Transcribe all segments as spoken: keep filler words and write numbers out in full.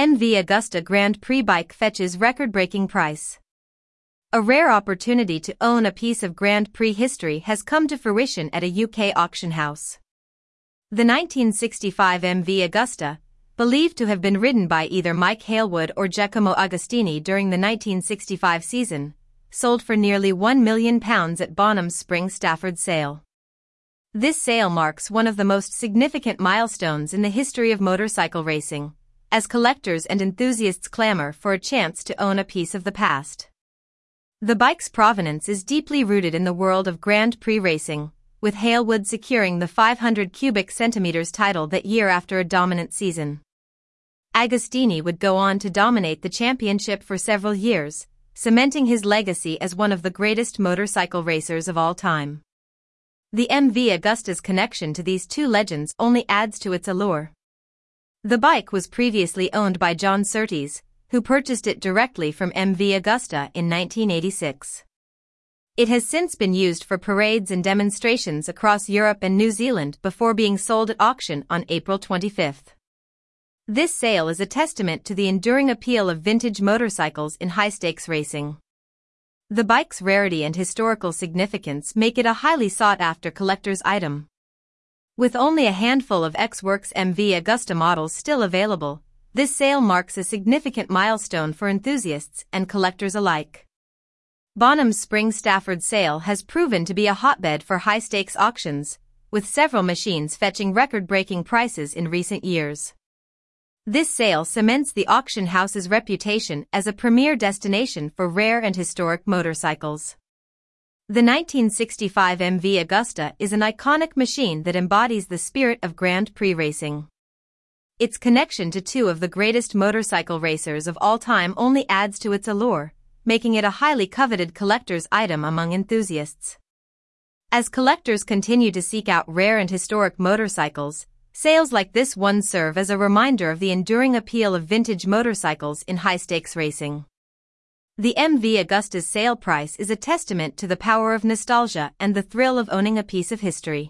M V Agusta Grand Prix bike fetches record-breaking price. A rare opportunity to own a piece of Grand Prix history has come to fruition at a U K auction house. The nineteen sixty-five M V Agusta, believed to have been ridden by either Mike Hailwood or Giacomo Agostini during the nineteen sixty-five season, sold for nearly one million pounds at Bonhams Spring Stafford sale. This sale marks one of the most significant milestones in the history of motorcycle racing, as collectors and enthusiasts clamor for a chance to own a piece of the past. The bike's provenance is deeply rooted in the world of Grand Prix racing, with Hailwood securing the five hundred cubic centimeters title that year after a dominant season. Agostini would go on to dominate the championship for several years, cementing his legacy as one of the greatest motorcycle racers of all time. The M V Agusta's connection to these two legends only adds to its allure. The bike was previously owned by John Surtees, who purchased it directly from M V Agusta in nineteen eighty-six. It has since been used for parades and demonstrations across Europe and New Zealand before being sold at auction on April twenty-fifth. This sale is a testament to the enduring appeal of vintage motorcycles in high-stakes racing. The bike's rarity and historical significance make it a highly sought-after collector's item. With only a handful of X-Works M V Agusta models still available, this sale marks a significant milestone for enthusiasts and collectors alike. Bonhams Spring Stafford sale has proven to be a hotbed for high-stakes auctions, with several machines fetching record-breaking prices in recent years. This sale cements the auction house's reputation as a premier destination for rare and historic motorcycles. The nineteen sixty-five M V Agusta is an iconic machine that embodies the spirit of Grand Prix racing. Its connection to two of the greatest motorcycle racers of all time only adds to its allure, making it a highly coveted collector's item among enthusiasts. As collectors continue to seek out rare and historic motorcycles, sales like this one serve as a reminder of the enduring appeal of vintage motorcycles in high-stakes racing. The M V Agusta's sale price is a testament to the power of nostalgia and the thrill of owning a piece of history.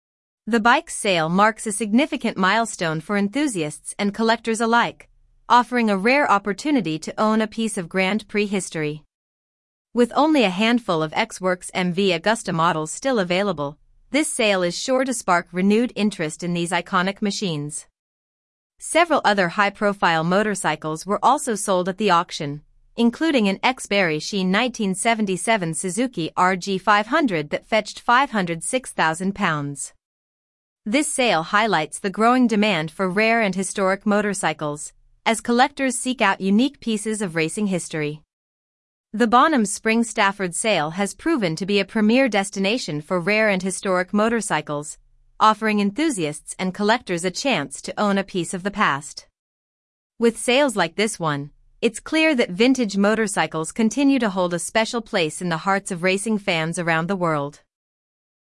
The bike's sale marks a significant milestone for enthusiasts and collectors alike, offering a rare opportunity to own a piece of Grand Prix history. With only a handful of X-Works M V Agusta models still available, this sale is sure to spark renewed interest in these iconic machines. Several other high-profile motorcycles were also sold at the auction, including an ex-Barry Sheene nineteen seventy-seven Suzuki R G five hundred that fetched five hundred six thousand pounds. This sale highlights the growing demand for rare and historic motorcycles, as collectors seek out unique pieces of racing history. The Bonhams Spring Stafford sale has proven to be a premier destination for rare and historic motorcycles, offering enthusiasts and collectors a chance to own a piece of the past. With sales like this one, it's clear that vintage motorcycles continue to hold a special place in the hearts of racing fans around the world.